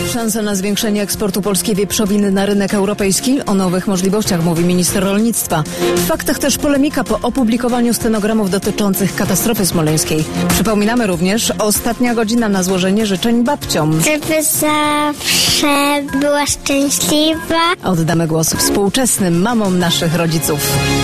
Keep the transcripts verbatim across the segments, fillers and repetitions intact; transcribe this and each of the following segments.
Szansa na zwiększenie eksportu polskiej wieprzowiny na rynek europejski. O nowych możliwościach mówi minister rolnictwa. W faktach też polemika po opublikowaniu stenogramów dotyczących katastrofy smoleńskiej. Przypominamy również ostatnia godzina na złożenie życzeń babciom. Żeby zawsze była szczęśliwa. Oddamy głos współczesnym mamom naszych rodziców.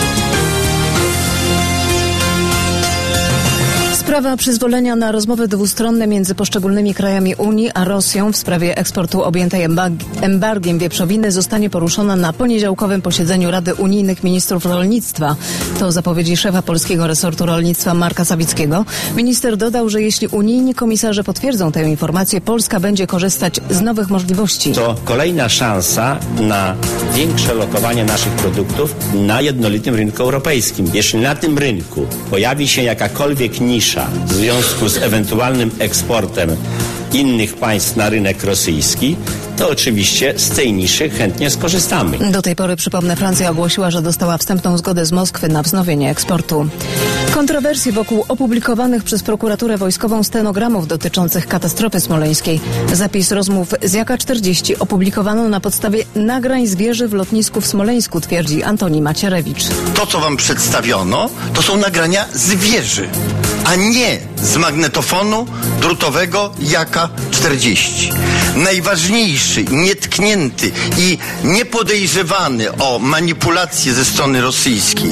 Sprawa przyzwolenia na rozmowy dwustronne między poszczególnymi krajami Unii a Rosją w sprawie eksportu objętej embargiem wieprzowiny zostanie poruszona na poniedziałkowym posiedzeniu Rady Unijnych Ministrów Rolnictwa. To zapowiedzi szefa polskiego resortu rolnictwa Marka Sawickiego. Minister dodał, że jeśli unijni komisarze potwierdzą tę informację, Polska będzie korzystać z nowych możliwości. To kolejna szansa na większe lokowanie naszych produktów na jednolitym rynku europejskim. Jeśli na tym rynku pojawi się jakakolwiek nisza w związku z ewentualnym eksportem innych państw na rynek rosyjski, to oczywiście z tej niszy chętnie skorzystamy. Do tej pory, przypomnę, Francja ogłosiła, że dostała wstępną zgodę z Moskwy na wznowienie eksportu. Kontrowersje wokół opublikowanych przez prokuraturę wojskową stenogramów dotyczących katastrofy smoleńskiej. Zapis rozmów z Jaka czterdzieści opublikowano na podstawie nagrań z wieży w lotnisku w Smoleńsku, twierdzi Antoni Macierewicz. To, co wam przedstawiono, to są nagrania z wieży, a nie z magnetofonu drutowego Jaka czterdzieści. Najważniejszy, nietknięty i niepodejrzewany o manipulację ze strony rosyjskiej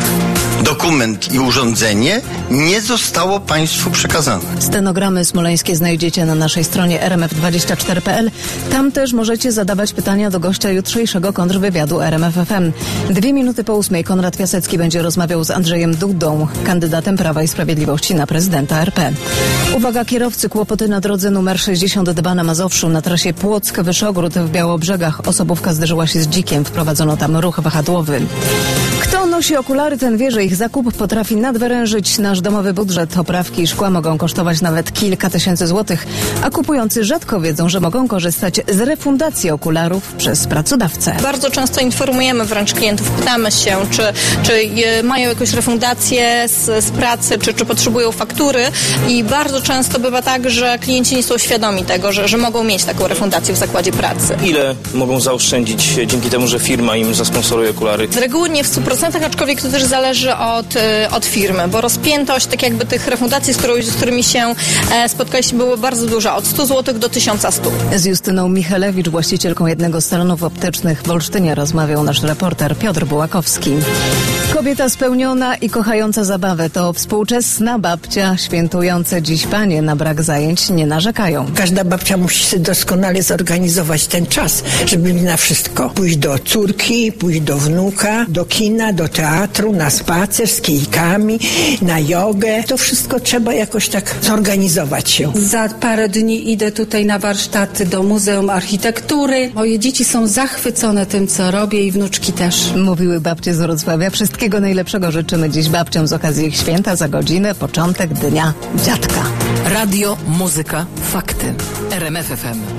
dokument i urządzenie nie zostało państwu przekazane. Stenogramy smoleńskie znajdziecie na naszej stronie r m f dwadzieścia cztery kropka p l. Tam też możecie zadawać pytania do gościa jutrzejszego kontrwywiadu R M F F M. Dwie minuty po ósmej Konrad Piasecki będzie rozmawiał z Andrzejem Dudą, kandydatem Prawa i Sprawiedliwości na prezydenta R P. Uwaga kierowcy, kłopoty na drodze numer sześćdziesiąt dwa na Mazowszu. Na trasie Płock-Wyszogród w Białobrzegach osobówka zderzyła się z dzikiem. Wprowadzono tam ruch wahadłowy. Kto nosi okulary, ten wie, że ich zakup potrafi nadwyrężyć nasz domowy budżet. Oprawki i szkła mogą kosztować nawet kilka tysięcy złotych, a kupujący rzadko wiedzą, że mogą korzystać z refundacji okularów przez pracodawcę. Bardzo często informujemy wręcz klientów, pytamy się, czy, czy mają jakąś refundację z, z pracy, czy, czy potrzebują faktury i bardzo często bywa tak, że klienci nie są świadomi tego, że, że mogą mieć taką refundację w zakładzie pracy. Ile mogą zaoszczędzić dzięki temu, że firma im zasponsoruje okulary? Z reguły nie w stu procentach, aczkolwiek to też zależy od, od firmy, bo rozpiętość tak jakby tych refundacji, z, którą, z którymi się e, spotkaliśmy, była bardzo duża, od stu złotych do tysiąca stu. Z Justyną Michalewicz, właścicielką jednego z salonów optycznych w Olsztynie, rozmawiał nasz reporter Piotr Bułakowski. Kobieta spełniona i kochająca zabawę to współczesna babcia. Świętujące dziś panie na brak zajęć nie narzekają. Każda babcia musi sobie doskonale zorganizować ten czas, żeby na wszystko. Pójść do córki, pójść do wnuka, do kina, do teatru, na spacer z kijkami, na jogę. To wszystko trzeba jakoś tak zorganizować się. Za parę dni idę tutaj na warsztaty do Muzeum Architektury. Moje dzieci są zachwycone tym, co robię i wnuczki też. Mówiły babcie z Wrocławia. Wszystkiego najlepszego życzymy dziś babciom z okazji ich święta. Za godzinę początek Dnia Dziadka. Radio, muzyka, fakty. R M F F M.